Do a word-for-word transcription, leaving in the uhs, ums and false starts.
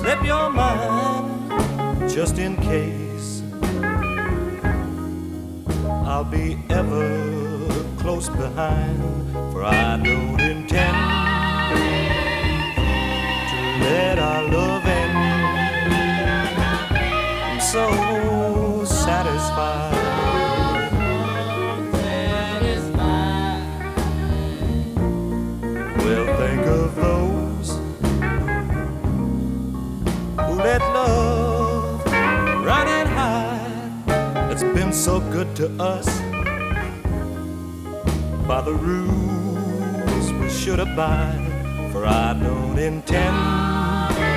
slip your mind just in case. I'll be ever close behind, for I don't intend to let our love end. I'm so satisfied. Well, think of those who let love run and hide. It's been so good to us. By the rules we should abide, for I don't intend